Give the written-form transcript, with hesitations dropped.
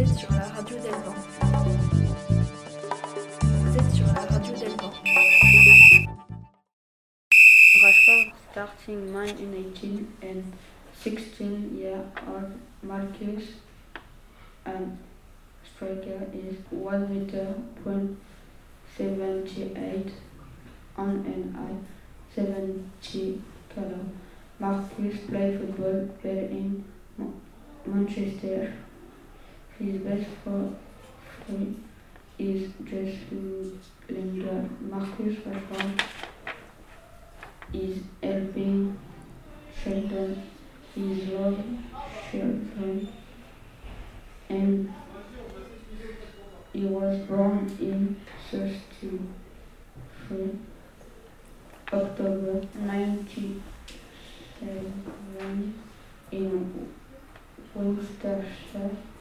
êtes sur la radio d'Elban. Vous êtes sur la radio d'Elban. Rashford starting Man United and 16-year-old Marcus and striker is 1 meter 78 on and I 70 kg. Marcus plays football played in Manchester. His best friend is Jesse Lingard. Marcus Rashford is helping Sheldon, his love children, and he was born in 33 October 97 in Worcestershire.